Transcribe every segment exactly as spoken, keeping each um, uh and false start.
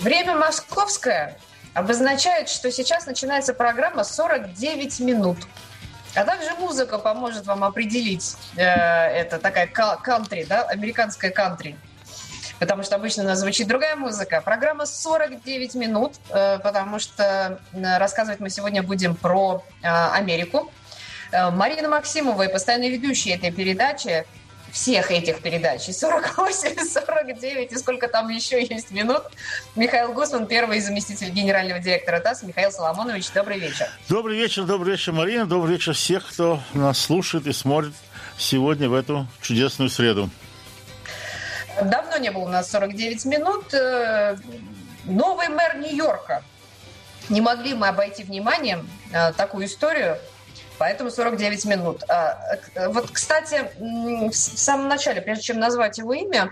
Время московское обозначает, что сейчас начинается программа сорок девять минут. А также музыка поможет вам определить, э, это такая кантри, да, американская кантри. Потому что обычно у нас звучит другая музыка. Программа сорок девять минут, э, потому что э, рассказывать мы сегодня будем про э, Америку. Э, Марина Максимова, и постоянный ведущий этой передачи, всех этих передач, и сорок восемь, и сорок девять, и сколько там еще есть минут. Михаил Гусман, первый заместитель генерального директора ТАСС. Михаил Соломонович, добрый вечер. Добрый вечер, добрый вечер, Марина. Добрый вечер всех, кто нас слушает и смотрит сегодня в эту чудесную среду. Давно не было у нас сорок девять минут. Новый мэр Нью-Йорка. Не могли мы обойти вниманием такую историю, поэтому сорок девять минут. Вот, кстати, в самом начале, прежде чем назвать его имя,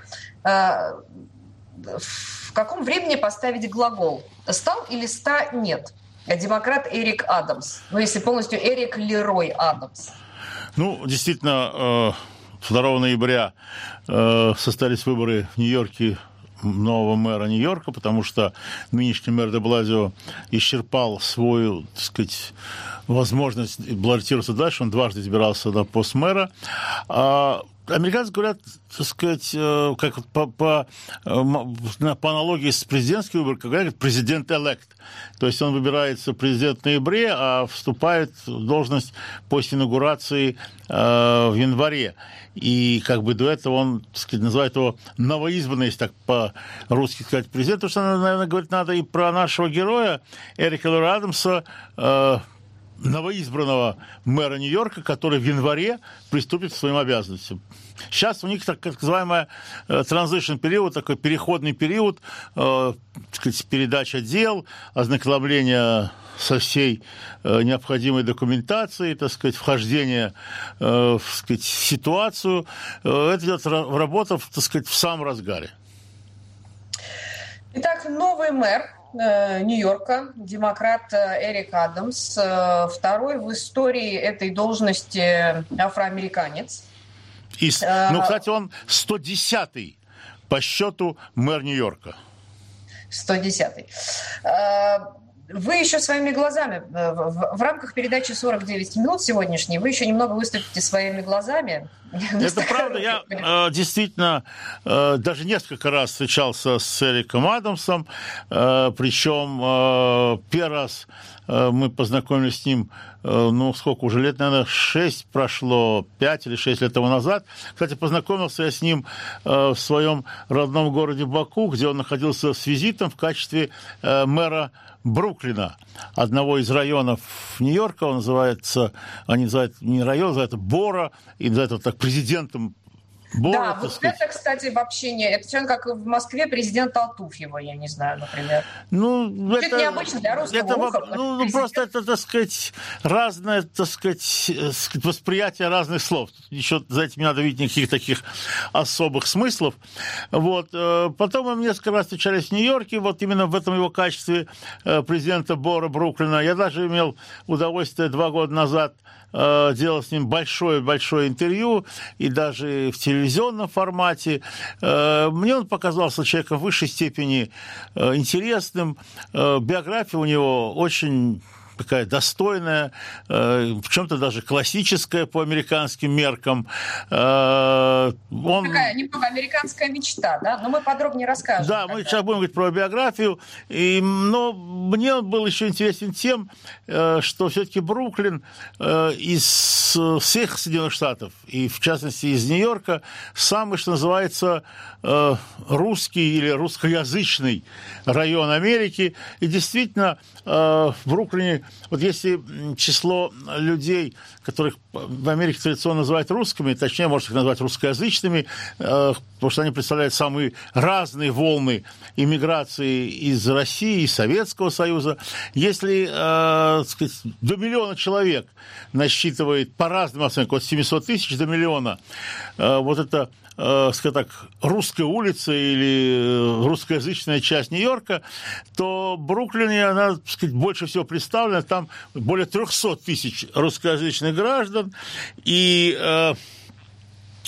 в каком времени поставить глагол? Стал или ста нет? Демократ Эрик Адамс. Ну, если полностью, Эрик Лерой Адамс. Ну, действительно, второго ноября состоялись выборы в Нью-Йорке нового мэра Нью-Йорка, потому что нынешний мэр де Блазио исчерпал свою, так сказать, возможность баллотироваться дальше. Он дважды избирался на пост мэра. А американцы говорят, так сказать, как по, по, по аналогии с президентским выбором, как говорят, президент-элект. То есть он выбирается президент в ноябре, а вступает в должность после инаугурации э, в январе. И как бы до этого он, так сказать, называет его новоизбранный, если так по-русски сказать, президент. Потому что, наверное, говорить надо и про нашего героя Эрика Лерой Адамса, э, новоизбранного мэра Нью-Йорка, который в январе приступит к своим обязанностям. Сейчас у них так называемый транзишн период, такой переходный период, э, так сказать, передача дел, ознакомление со всей э, необходимой документацией, так сказать, вхождение э, в, так сказать, в ситуацию. Э, это идет работа, так сказать, в самом разгаре. Итак, новый мэр Нью-Йорка, демократ Эрик Адамс, второй в истории этой должности афроамериканец. И, ну, кстати, он сто десятый по счету мэр Нью-Йорка. сто десятый. Вы еще своими глазами, в, в рамках передачи сорок девять минут сегодняшней, вы еще немного выступите своими глазами. Это правда. Я э, действительно э, даже несколько раз встречался с Эриком Адамсом, э, причем э, первый раз э, мы познакомились с ним, э, ну, сколько уже лет, наверное, шесть прошло, пять или шесть лет тому назад. Кстати, познакомился я с ним э, в своем родном городе Баку, где он находился с визитом в качестве э, мэра Бруклина, одного из районов Нью-Йорка. Он называется, они называют не район, называют Бора, и называют его так президентом Бора. Да, вот сказать. Это, кстати, в общении, это все как в Москве президент Алтуфьева, я не знаю, например. Ну, это, это необычно для русского это, уха. Ну, ну просто это, так сказать, разное, так сказать, восприятие разных слов. Еще за этим не надо видеть никаких таких особых смыслов. Вот. Потом мы несколько раз встречались в Нью-Йорке, вот именно в этом его качестве президента Бора Бруклина. Я даже имел удовольствие два года назад делал с ним большое-большое интервью, и даже в телевизионном формате. Мне он показался человеком в высшей степени интересным. Биография у него очень такая достойная, в чем-то даже классическая по американским меркам. Он... Такая немного американская мечта, да? Но мы подробнее расскажем. Да, мы сейчас будем говорить про биографию. И, но мне он был еще интересен тем, что все-таки Бруклин из всех Соединенных Штатов, и в частности из Нью-Йорка, самый, что называется, русский или русскоязычный район Америки. И действительно, в Бруклине, вот если число людей, которых в Америке традиционно называют русскими, точнее, можно их назвать русскоязычными, потому что они представляют самые разные волны иммиграции из России, из Советского Союза. Если, так сказать, до миллиона человек насчитывает по разным оценкам, от семисот тысяч до миллиона, вот это, скажем так, русская улица или русскоязычная часть Нью-Йорка, то в Бруклине она, так сказать, больше всего представлена. Там более трехсот тысяч русскоязычных граждан. И э,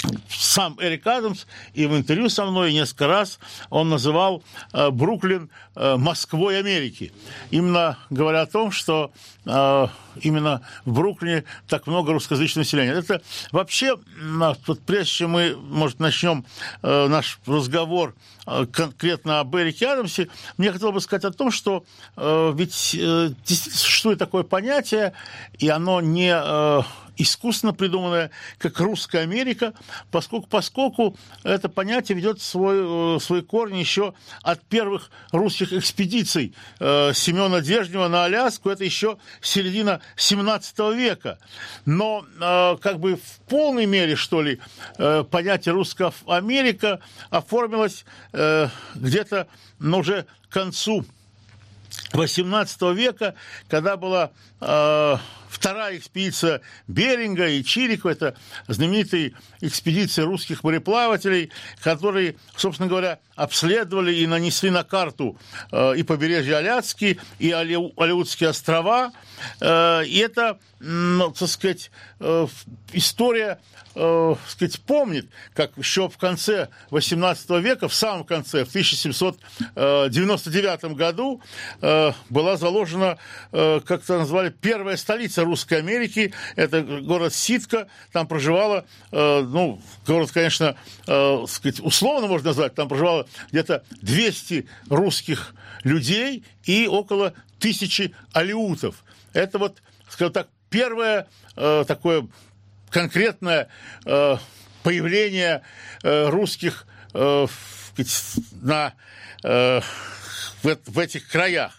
сам Эрик Адамс и в интервью со мной несколько раз он называл э, Бруклин э, Москвой Америки. Именно говоря о том, что э, именно в Бруклине так много русскоязычного населения. Это вообще, вот прежде чем мы, может, начнем э, наш разговор э, конкретно об Эрике Адамсе, мне хотелось бы сказать о том, что э, ведь э, действительно существует такое понятие, и оно не... Э, искусственно придуманная, как русская Америка, поскольку, поскольку это понятие ведет свой, свои корни еще от первых русских экспедиций э, Семена Дежнева на Аляску, это еще середина семнадцатого века. Но э, как бы в полной мере, что ли, э, понятие русская Америка оформилось э, где-то, ну, уже к концу восемнадцатого века, когда была э, вторая экспедиция Беринга и Чирикова, это знаменитые экспедиции русских мореплавателей, которые, собственно говоря, обследовали и нанесли на карту э, и побережье Аляски, и Алеу, Алеутские острова. Э, и это, ну, так сказать, э, история, э, так сказать, помнит, как еще в конце восемнадцатого века, в самом конце, в тысяча семьсот девяносто девятом году, э, была заложена, э, как-то назвали, первая столица Русской Америки, это город Ситка, там проживало, э, ну, город, конечно, э, сказать, условно можно назвать, там проживало где-то двести русских людей и около тысячи алеутов. Это вот, скажем так, первое э, такое конкретное э, появление э, русских э, сказать, на, э, в, в этих краях.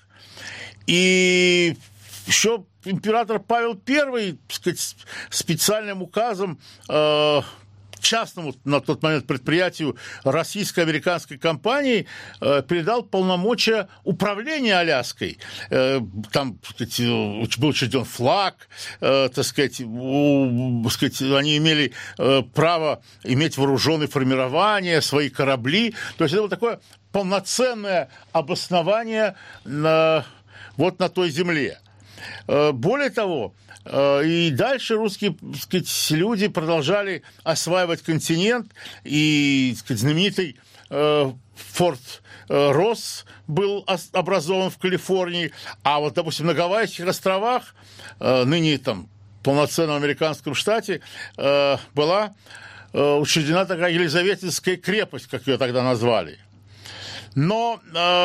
И еще император Павел Первый, так сказать, специальным указом э, частному на тот момент предприятию российско-американской компании э, передал полномочия управления Аляской. Э, там, так сказать, был учрежден флаг, э, так сказать, у, так сказать, они имели э, право иметь вооруженные формирования, свои корабли. То есть это было такое полноценное обоснование на, вот на той земле. Более того, и дальше русские, так сказать, люди продолжали осваивать континент, и, так сказать, знаменитый форт Росс был образован в Калифорнии, а вот, допустим, на Гавайских островах, ныне там полноценном американском штате, была учреждена такая Елизаветинская крепость, как ее тогда назвали. Но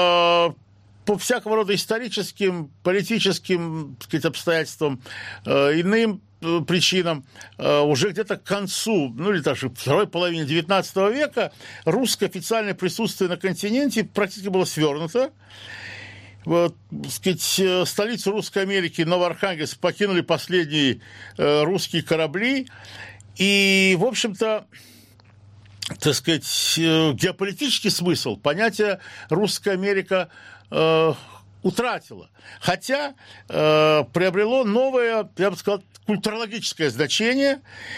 по всякого рода историческим, политическим, так сказать, обстоятельствам, э, иным э, причинам, э, уже где-то к концу, ну или даже второй половине девятнадцатого века русское официальное присутствие на континенте практически было свернуто. Вот, так сказать, столицу Русской Америки, Новоархангельск, покинули последние э, русские корабли. И, в общем-то, так сказать, геополитический смысл понятия «Русская Америка» э, утратила. Хотя э, приобрело новое, я бы сказал, культурологическое значение.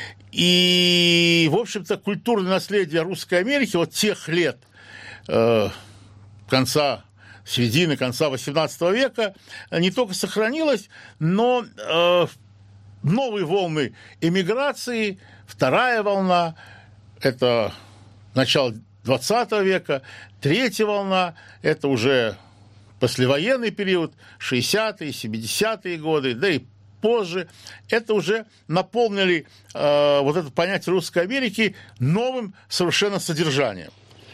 И, в общем-то, культурное наследие Русской Америки вот тех лет э, конца, середины, конца восемнадцатого века не только сохранилось, но э, новые волны эмиграции, вторая волна, это начало двадцатого века, третья волна, это уже послевоенный период, шестидесятые, семидесятые годы, да и позже, это уже наполнили э, вот это понятие Русской Америки новым совершенно содержанием.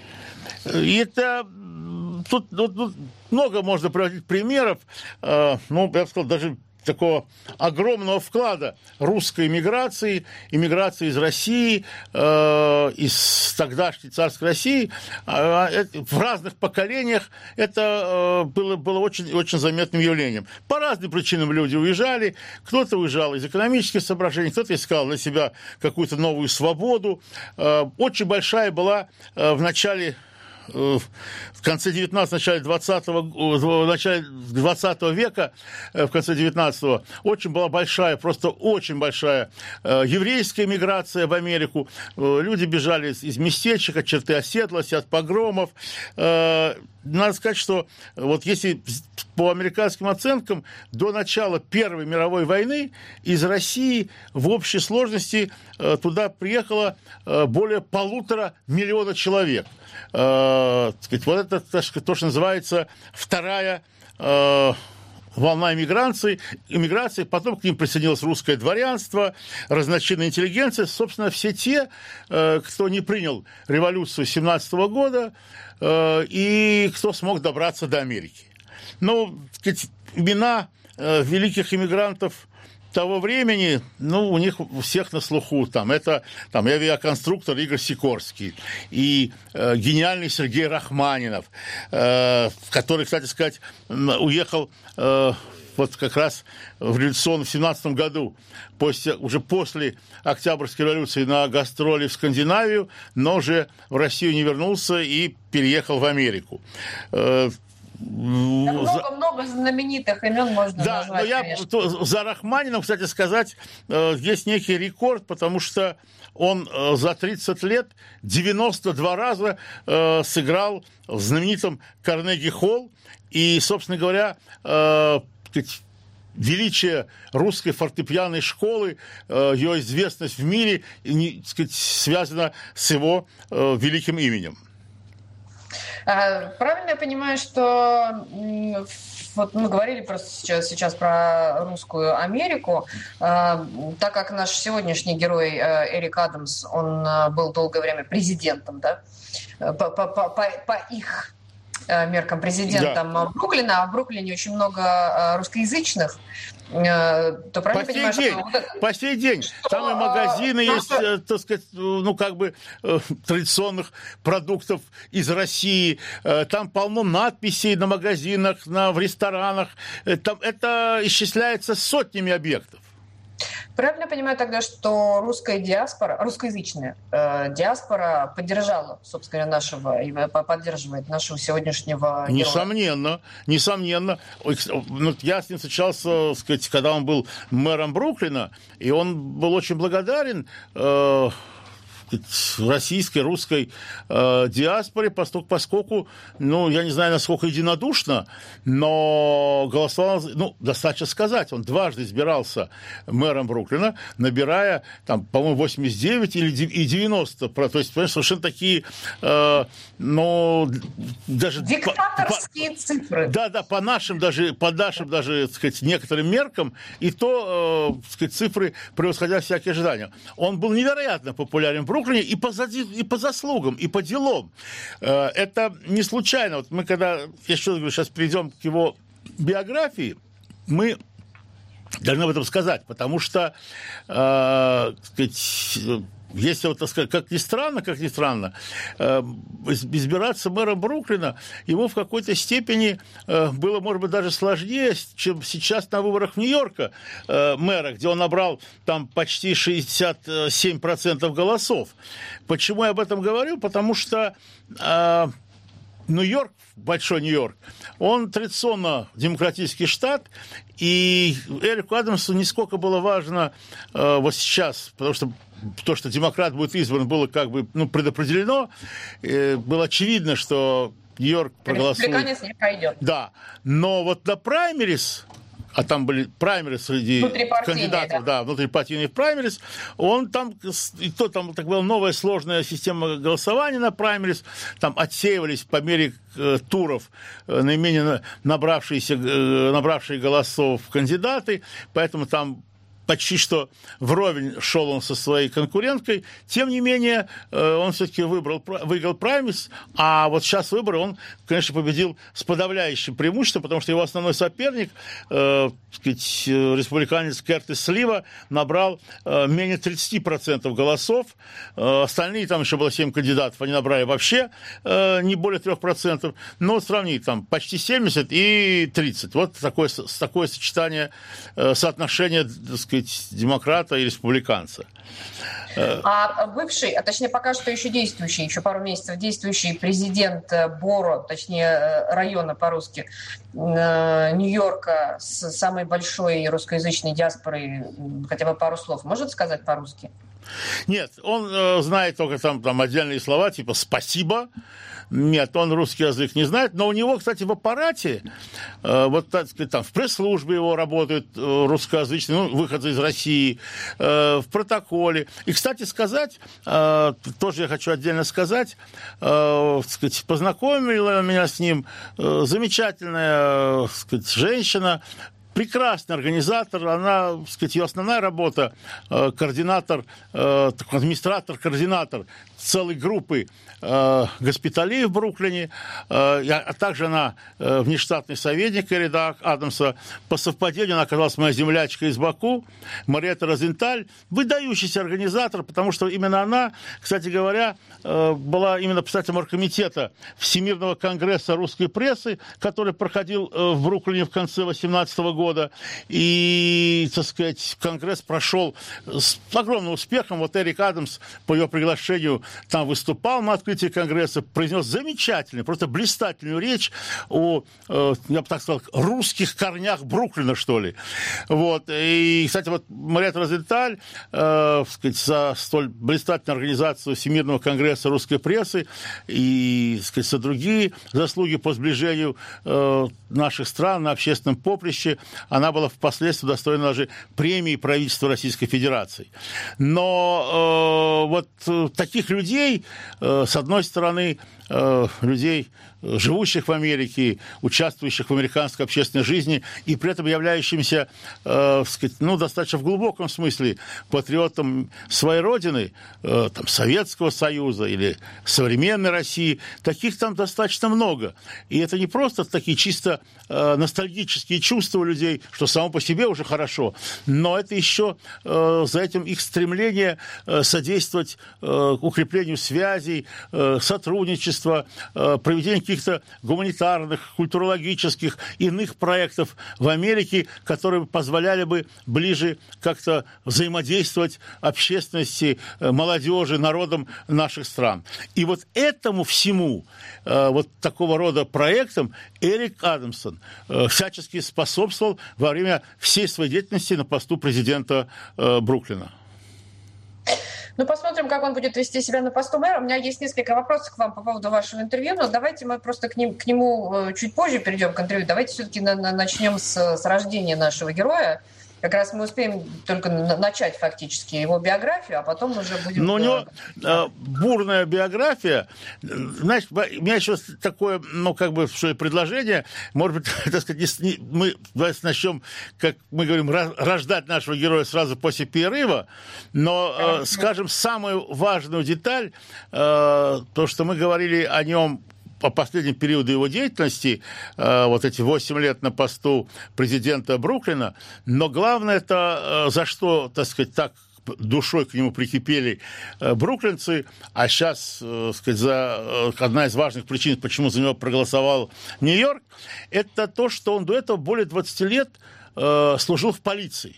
И это тут, тут, тут много можно приводить примеров, э, ну, я бы сказал, даже такого огромного вклада русской эмиграции, эмиграции из России, э, из тогдашней царской России, э, в разных поколениях это э, было, было очень, очень заметным явлением. По разным причинам люди уезжали, кто-то уезжал из экономических соображений, кто-то искал для себя какую-то новую свободу. Э, очень большая была э, в начале в конце девятнадцатого, начале двадцатого, в начале двадцатого века, в конце девятнадцатого, очень была большая, просто очень большая еврейская миграция в Америку. Люди бежали из местечек, от черты оседлости, от погромов. надо сказать, что вот если по американским оценкам до начала Первой мировой войны из России в общей сложности туда приехало более полутора миллиона человек. Вот это то, что называется вторая волна иммиграции, иммиграции, потом к ним присоединилось русское дворянство, разночинная интеллигенция, собственно, все те, кто не принял революцию семнадцатого года и кто смог добраться до Америки. Ну, сказать, имена великих иммигрантов того времени, ну, у них у всех на слуху. Там, это там, авиаконструктор Игорь Сикорский и э, гениальный Сергей Рахманинов, э, который, кстати сказать, уехал э, вот как раз в революционном семнадцатом году, после, уже после Октябрьской революции на гастроли в Скандинавию, но уже в Россию не вернулся и переехал в Америку. Э, Много-много знаменитых имен можно да, назвать, но я конечно. За Рахманином, кстати сказать, есть некий рекорд, потому что он за тридцать лет девяносто два раза сыграл в знаменитом Карнеги-холл. И, собственно говоря, величие русской фортепианной школы, ее известность в мире, так сказать, связана с его великим именем. Правильно я понимаю, что вот мы говорили просто сейчас, сейчас про русскую Америку, так как наш сегодняшний герой Эрик Адамс, он был долгое время президентом, да, по, по, по, по их меркам президентом да. Бруклина, а в Бруклине очень много русскоязычных, то правильно по понимаю, день, что... По сей день. Что, там и магазины а, есть, просто... так сказать, ну, как бы, традиционных продуктов из России. Там полно надписей на магазинах, на, в ресторанах. Там, это исчисляется сотнями объектов. Правильно я понимаю тогда, что русская диаспора, русскоязычная э, диаспора поддержала, собственно, нашего, и поддерживает нашего сегодняшнего героя? Несомненно, несомненно. Ну, я с ним встречался, сказать, когда он был мэром Бруклина, и он был очень благодарен э, российской, русской э, диаспоре, поскольку, поскольку, ну, я не знаю, насколько единодушно, но голосовал, ну, достаточно сказать, он дважды избирался мэром Бруклина, набирая, там, по-моему, восемьдесят девять или девяносто, то есть, понимаешь, совершенно такие, э, ну, даже... Диктаторские по, цифры. Да, да, по нашим даже, по нашим даже, так сказать, некоторым меркам, и то, э, так сказать, цифры превосходя всякие ожидания. Он был невероятно популярен в Бруклине, и по, и по заслугам, и по делам. Это не случайно. Вот мы когда, я еще говорю, сейчас перейдем к его биографии, мы должны об этом сказать, потому что, э, сказать, если, вот, так сказать, как ни странно, как ни странно, э, избираться мэром Бруклина ему в какой-то степени э, было, может быть, даже сложнее, чем сейчас на выборах Нью-Йорка э, мэра, где он набрал там почти шестьдесят семь процентов голосов. Почему я об этом говорю? Потому что э, Нью-Йорк, большой Нью-Йорк, он традиционно демократический штат, и Эрику Адамсу нисколько было важно э, вот сейчас, потому что то, что демократ будет избран, было как бы ну, предопределено. Э, было очевидно, что Нью-Йорк проголосует. Республиканец не пройдет. Да. Но вот на праймерис, а там были праймерис среди кандидатов, да, да внутрипартийные праймерис, он там, и то там так была новая сложная система голосования на праймерис, там отсеивались по мере э, туров э, наименее набравшиеся, э, набравшие голосов кандидаты, поэтому там почти что вровень шел он со своей конкуренткой. Тем не менее, он все-таки выбрал, выиграл праймерис, а вот сейчас выборы он, конечно, победил с подавляющим преимуществом, потому что его основной соперник, э, сказать, республиканец Кертис Слива, набрал э, менее тридцать процентов голосов. Э, остальные, там еще было семь кандидатов, они набрали вообще э, не более трех процентов. Но сравнить, там почти семьдесят и тридцать. Вот такое, такое сочетание, э, соотношение, так сказать, демократа и республиканца. А бывший, а точнее пока что еще действующий, еще пару месяцев действующий президент Боро, точнее района по-русски, Нью-Йорка с самой большой русскоязычной диаспорой, хотя бы пару слов, может сказать по-русски? Нет, он э, знает только там, там отдельные слова, типа «спасибо». Нет, он русский язык не знает, но у него, кстати, в аппарате, э, вот так сказать, там в пресс-службе его работают э, русскоязычные, ну, выходцы из России, э, в протоколе. И, кстати сказать, э, тоже я хочу отдельно сказать, э, сказать, познакомила меня с ним э, замечательная, сказать, женщина, прекрасный организатор, она, так сказать, ее основная работа, э, координатор, э, администратор-координатор целой группы э, госпиталей в Бруклине, э, а также она э, внештатный советник Эрида Адамса. По совпадению она оказалась моя землячка из Баку, Мариетта Розенталь, выдающийся организатор, потому что именно она, кстати говоря, э, была именно председателем оргкомитета Всемирного конгресса русской прессы, который проходил э, в Бруклине в конце восемнадцатого года. И, так сказать, конгресс прошел с огромным успехом. Вот Эрик Адамс по ее приглашению там выступал на открытии конгресса, произнес замечательную, просто блистательную речь о, э, я бы так сказал, русских корнях Бруклина, что ли. Вот. И, кстати, вот Мариетта Розенталь, э, сказать, за столь блистательную организацию Всемирного конгресса русской прессы и, сказать, за другие заслуги по сближению э, наших стран на общественном поприще, она была впоследствии удостоена даже премии правительства Российской Федерации. Но э, вот э, таких людей, э, с одной стороны, э, людей, живущих в Америке, участвующих в американской общественной жизни и при этом являющимся, э, сказать, ну, достаточно в глубоком смысле патриотом своей родины, э, там, Советского Союза или современной России, таких там достаточно много. И это не просто такие чисто э, ностальгические чувства у людей, что само по себе уже хорошо, но это еще э, за этим их стремление э, содействовать э, укреплению связей, э, сотрудничества, э, проведению каких-то гуманитарных, культурологических, иных проектов в Америке, которые позволяли бы ближе как-то взаимодействовать общественности, молодежи, народам наших стран. И вот этому всему, вот такого рода проектам, Эрик Адамсон всячески способствовал во время всей своей деятельности на посту президента Бруклина. Ну, посмотрим, как он будет вести себя на посту мэра. У меня есть несколько вопросов к вам по поводу вашего интервью, но давайте мы просто к, ним, к нему чуть позже перейдем к интервью. Давайте все-таки на, на, начнем с, с рождения нашего героя. Как раз мы успеем только начать фактически его биографию, а потом уже будем... Но у него э, бурная биография. Знаешь, у меня еще такое, ну, как бы, что ли, предложение. Может быть, так сказать, не, мы давайте начнем, как мы говорим, рождать нашего героя сразу после перерыва. Но, э, скажем, самую важную деталь, э, то, что мы говорили о нем по последнему периоду его деятельности, вот эти восемь лет на посту президента Бруклина, но главное это, за что, так сказать, так душой к нему прикипели бруклинцы, а сейчас, так сказать, за, одна из важных причин, почему за него проголосовал Нью-Йорк, это то, что он до этого более двадцати лет служил в полиции.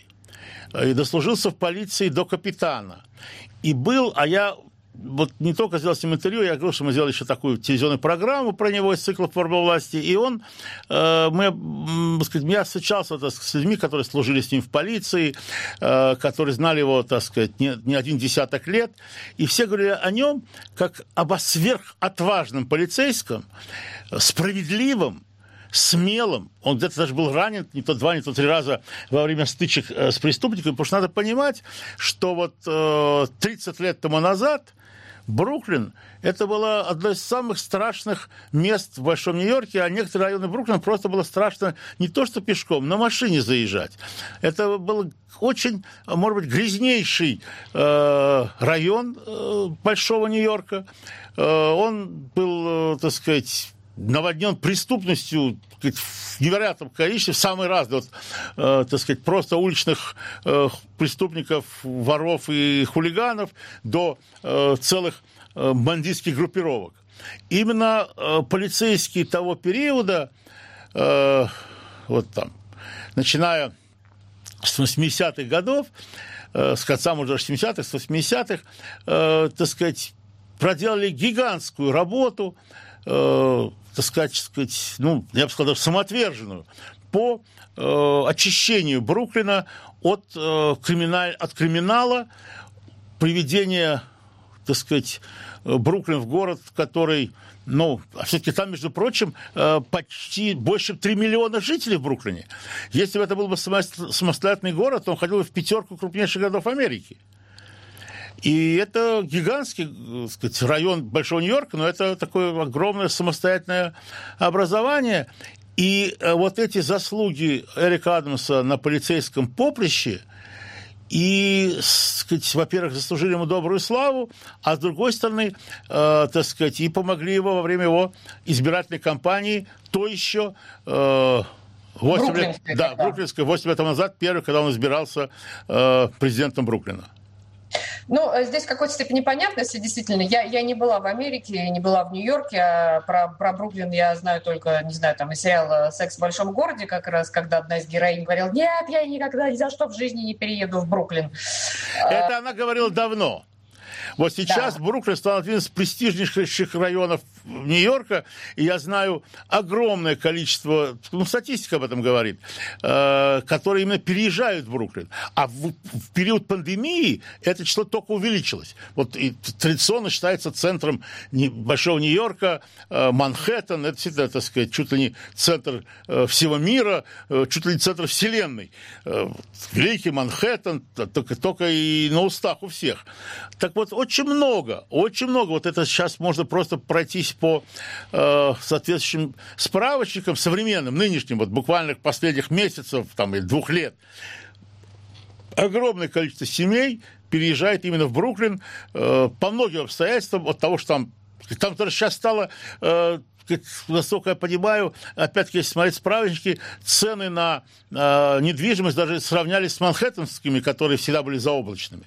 И дослужился в полиции до капитана. И был, а я... Вот не только сделал с ним интервью, я говорил, что мы сделали еще такую телевизионную программу про него из цикла «Формула власти», и он, э, мы, так сказать, я встречался, так сказать, с людьми, которые служили с ним в полиции, э, которые знали его, так сказать, не, не один десяток лет, и все говорили о нем как об сверхотважном полицейском, справедливом, смелым. Он где-то даже был ранен не то два, не то три раза во время стычек с преступниками, потому что надо понимать, что вот э, тридцать лет тому назад Бруклин – это было одно из самых страшных мест в Большом Нью-Йорке, а некоторые районы Бруклина просто было страшно не то что пешком, на машине заезжать. Это был очень, может быть, грязнейший э, район э, Большого Нью-Йорка. Э, он был, э, так сказать, наводнен преступностью в невероятном количестве, самый разный, вот, э, так сказать, просто уличных э, преступников, воров и хулиганов до э, целых э, бандитских группировок. Именно э, полицейские того периода, э, вот там, начиная с восьмидесятых годов, э, с конца, может, даже семидесятых, с восьмидесятых, э, так сказать, проделали гигантскую работу, э, так сказать, ну, я бы сказал, самоотверженную, по э, очищению Бруклина от, э, криминаль, от криминала, приведение, так сказать, Бруклин в город, который, ну, а все-таки там, между прочим, почти больше три миллиона жителей в Бруклине. Если бы это был бы самостоятельный город, то он входил бы в пятерку крупнейших городов Америки. И это гигантский, так сказать, район Большого Нью-Йорка, но это такое огромное самостоятельное образование. И вот эти заслуги Эрика Адамса на полицейском поприще и, так сказать, во-первых, заслужили ему добрую славу, а с другой стороны, э, так сказать, и помогли его во время его избирательной кампании, то еще э, восемь лет, да, бруклинской, восемь лет назад, первый, когда он избирался э, президентом Бруклина. Ну, здесь в какой-то степени понятно, если действительно... Я, я не была в Америке, не была в Нью-Йорке, а про, про Бруклин я знаю только, не знаю, там, из сериала «Секс в большом городе», как раз, когда одна из героинь говорила: нет, я никогда ни за что в жизни не перееду в Бруклин. Это она говорила давно. Вот сейчас да. Бруклин стал одним из престижнейших районов Нью-Йорка, и я знаю огромное количество, ну, статистика об этом говорит, э, которые именно переезжают в Бруклин. А в, в период пандемии это число только увеличилось. Вот и традиционно считается центром Большого Нью-Йорка, э, Манхэттен, это всегда, так сказать, чуть ли не центр э, всего мира, э, чуть ли не центр вселенной. Э, Великий Манхэттен, только, только и на устах у всех. Так вот, очень много, очень много. Вот это сейчас можно просто пройтись по э, соответствующим справочникам современным, нынешним, вот буквально последних месяцев, там, или двух лет. Огромное количество семей переезжает именно в Бруклин э, по многим обстоятельствам, от того, что там, там тоже сейчас стало... Э, насколько я понимаю, опять-таки, если смотреть справочники, цены на э, недвижимость даже сравнялись с манхэттенскими, которые всегда были заоблачными.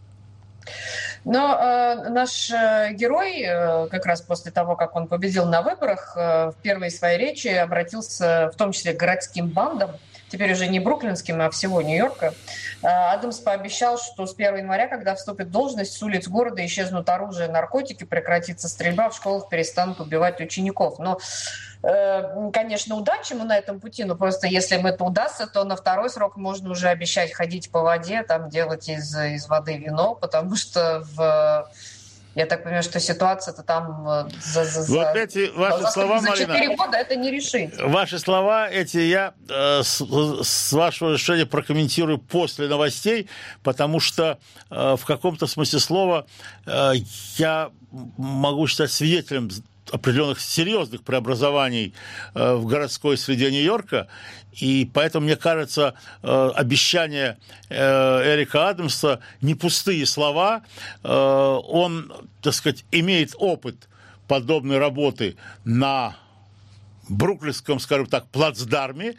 Но э, наш э, герой, э, как раз после того, как он победил на выборах, э, в первой своей речи обратился в том числе к городским бандам, теперь уже не бруклинским, а всего Нью-Йорка. Э, Адамс пообещал, что с первого января, когда вступит в должность, с улиц города исчезнут оружие, наркотики, прекратится стрельба, в школах перестанут убивать учеников. Но конечно, удачи ему на этом пути, но просто если им это удастся, то на второй срок можно уже обещать ходить по воде, там делать из, из воды вино, потому что в... Я так понимаю, что ситуация-то там за, за, вот эти ваши за, слова, за четыре Марина, года это не решить. Ваши слова эти я э, с, с вашего решения прокомментирую после новостей, потому что э, в каком-то смысле слова э, я могу считать свидетелем определенных серьезных преобразований э, в городской среде Нью-Йорка, и поэтому, мне кажется, э, обещания э, Эрика Адамса не пустые слова. Э, он, так сказать, имеет опыт подобной работы на бруклинском, скажем так, плацдарме,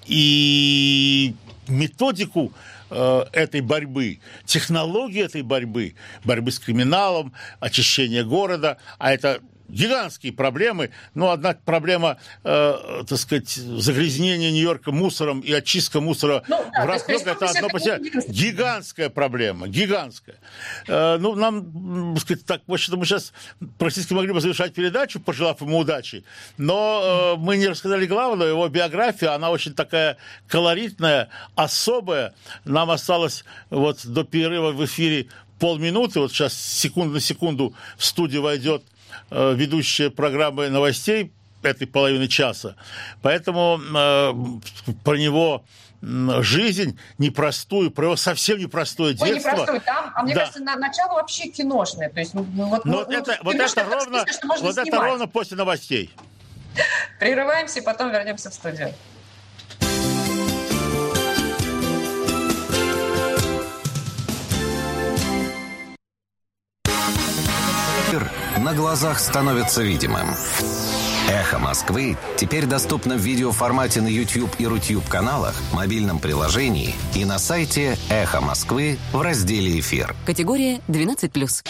и методику э, этой борьбы, технологии этой борьбы, борьбы с криминалом, очищения города, а это гигантские проблемы, но одна проблема, э, так сказать, загрязнения Нью-Йорка мусором и очистка мусора ну, да, в расход, это одно по себе гигантская проблема, гигантская. Э, ну, нам, так сказать, так, в общем-то, мы сейчас практически могли бы завершать передачу, пожелав ему удачи, но э, мы не рассказали главное, его биография, она очень такая колоритная, особая. Нам осталось вот до перерыва в эфире полминуты, вот сейчас секунду на секунду в студию войдет ведущая программы новостей этой половины часа. Поэтому э, про него жизнь непростую, про его совсем непростое детство. Ой, непростую, там, а мне да. кажется, на, начало вообще киношное. То есть, ну, вот, ну, вот, это, вот, это, ровно, список, вот это ровно после новостей. Прерываемся и потом вернемся в студию. На глазах становится видимым. «Эхо Москвы» теперь доступно в видеоформате на YouTube и Рутюб-каналах, мобильном приложении и на сайте «Эхо Москвы» в разделе «Эфир». Категория двенадцать плюс.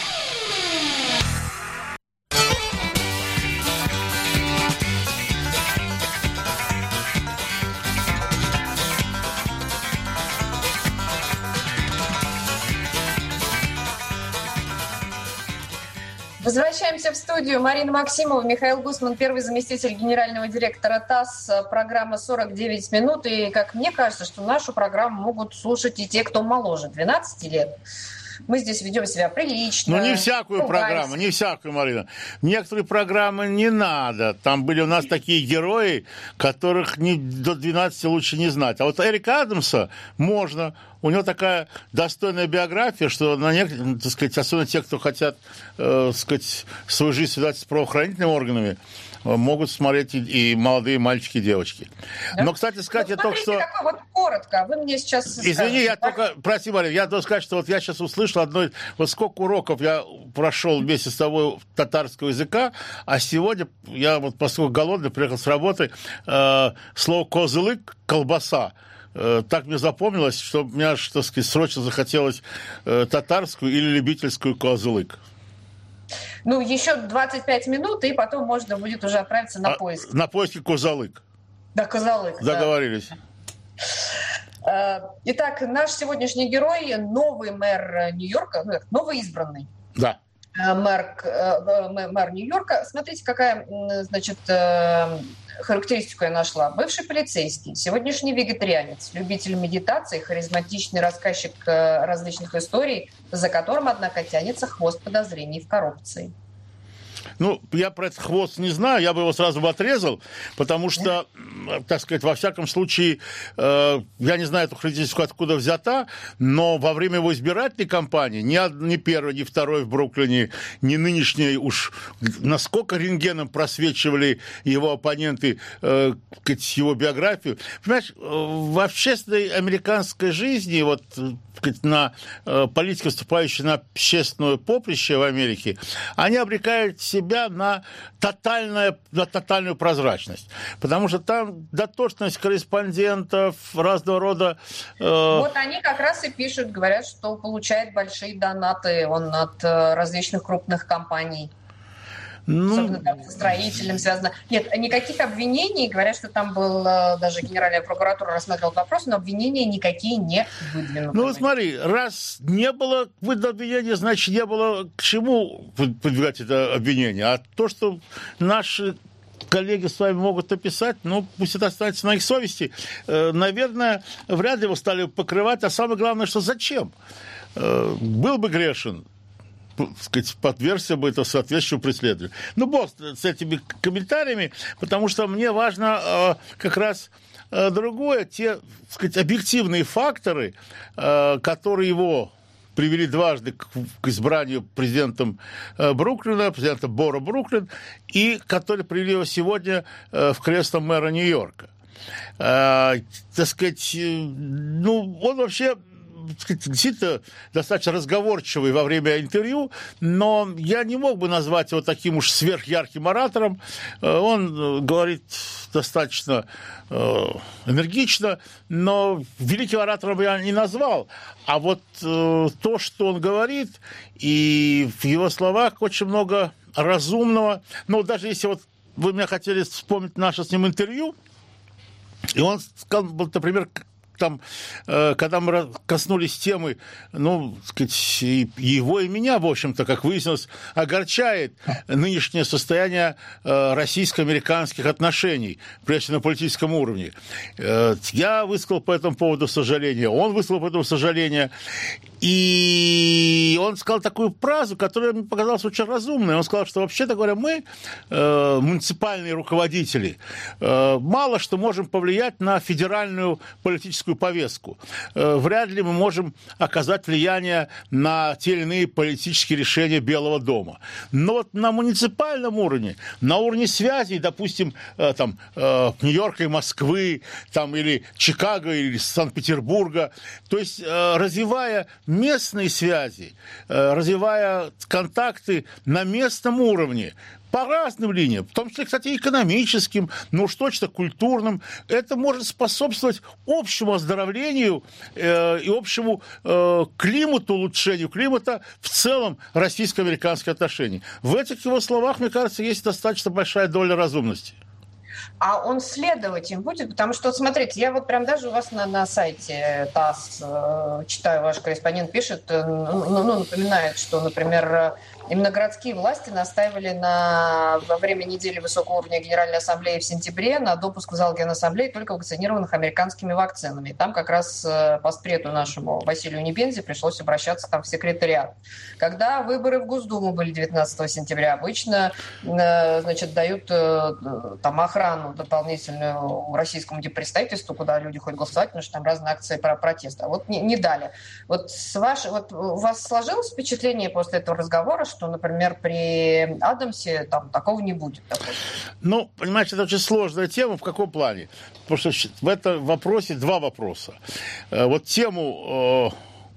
Возвращаемся в студию. Марина Максимова, Михаил Гусман, первый заместитель генерального директора ТАСС. Программа сорок девять минут. И, как мне кажется, что нашу программу могут слушать и те, кто моложе двенадцати лет. мы здесь ведем себя прилично. Ну, не всякую ругались. программу, не всякую, Марина. Некоторые программы не надо. Там были у нас такие герои, которых не, до двенадцати лучше не знать. А вот Эрика Адамса можно. У него такая достойная биография, что на некоторых, так сказать, особенно те, кто хотят, э, так сказать, свою жизнь связать с правоохранительными органами, могут смотреть и, и молодые мальчики, и девочки. Да? Но, кстати сказать, ну, я только что... Какой, вот коротко, вы мне сейчас Извини, скажете, я да? только... Прости, Мария, я должен сказать, что вот я сейчас услышал одно... Вот сколько уроков я прошел вместе с тобой татарского языка, а сегодня я вот, поскольку голодный, приехал с работы, э, слово «козылык» — колбаса. Так мне запомнилось, что мне аж, так сказать, срочно захотелось э, татарскую или любительскую козылык. Ну, еще двадцать пять минут, и потом можно будет уже отправиться на а, поиски. На поиски козылык. Да, козылык. Договорились. Да. Итак, наш сегодняшний герой, новый мэр Нью-Йорка, ну, новоизбранный. Да. Мэр, мэр Нью-Йорка. Смотрите, какая, значит, характеристику я нашла. Бывший полицейский, сегодняшний вегетарианец, любитель медитации, харизматичный рассказчик различных историй, за которым, однако, тянется хвост подозрений в коррупции. Ну, я про этот хвост не знаю, я бы его сразу бы отрезал, потому что, так сказать, во всяком случае, э, я не знаю эту характеристику, откуда взята, но во время его избирательной кампании ни, ни первый, ни второй в Бруклине, ни нынешний уж насколько рентгеном просвечивали его оппоненты э, его биографию. Понимаешь, в общественной американской жизни, вот на э, политики, выступающие на общественное поприще в Америке, они обрекают себя на, тотальное, на тотальную прозрачность. Потому что там дотошность корреспондентов разного рода... Э... Вот они как раз и пишут, говорят, что получает большие донаты он от э, различных крупных компаний. Ну, особенно там со строителем связано. Нет, никаких обвинений. Говорят, что там был даже Генеральная прокуратура рассматривала вопрос, но обвинения никакие не выдвинуты. Ну, смотри, раз не было обвинения, значит, не было к чему выдвигать это обвинение. А то, что наши коллеги с вами могут написать, ну, пусть это останется на их совести. Наверное, вряд ли его стали покрывать. А самое главное, что зачем? Был бы грешен, сказать, подвергся бы это соответствующему преследованию. Ну, бог с этими комментариями, потому что мне важно э, как раз э, другое, те, сказать, объективные факторы, э, которые его привели дважды к, к избранию президентом э, Бруклина, президента Бора Бруклин, и которые привели его сегодня э, в кресло мэра Нью-Йорка. Э, так сказать, э, ну, он вообще... действительно достаточно разговорчивый во время интервью, но я не мог бы назвать его таким уж сверхярким оратором. Он говорит достаточно энергично, но великим оратором я не назвал. А вот то, что он говорит, и в его словах очень много разумного. Но даже если вот вы меня хотели вспомнить наше с ним интервью, и он сказал, например, там, когда мы коснулись темы, ну, сказать, его и меня, в общем-то, как выяснилось, огорчает нынешнее состояние российско-американских отношений, прежде всего на политическом уровне. Я высказал по этому поводу сожаление, он высказал по этому сожаление, и он сказал такую фразу, которая мне показалась очень разумной. Он сказал, что, вообще-то говоря, мы, э, муниципальные руководители, э, мало что можем повлиять на федеральную политическую повестку. Э, вряд ли мы можем оказать влияние на те или иные политические решения Белого дома. Но вот на муниципальном уровне, на уровне связей, допустим, э, там, э, Нью-Йорка и Москвы, там, или Чикаго, или Санкт-Петербурга, то есть э, развивая местные связи, развивая контакты на местном уровне, по разным линиям, в том числе, кстати, экономическим, но уж точно культурным, это может способствовать общему оздоровлению э, и общему э, климату, улучшению климата в целом российско-американских отношений. В этих его словах, мне кажется, есть достаточно большая доля разумности. А он следовать им будет? Потому что, вот смотрите, я вот прям даже у вас на, на сайте ТАСС э, читаю, ваш корреспондент пишет, э, ну, ну, напоминает, что, например, Именно городские власти настаивали на, во время недели высокого уровня Генеральной Ассамблеи в сентябре на допуск в зал Генассамблеи только вакцинированных американскими вакцинами. И там как раз постпреду нашему Василию Небензе пришлось обращаться там в секретариат. Когда выборы в Госдуму были девятнадцатого сентября, обычно значит, дают там охрану дополнительную российскому диппредставительству, куда люди ходят голосовать, потому что там разные акции про протеста. Вот не, не дали. Вот, с ваш, вот у вас сложилось впечатление после этого разговора, что, например, при Адамсе там такого не будет? Ну, понимаете, это очень сложная тема. В каком плане? Потому что в этом вопросе два вопроса. Вот тему,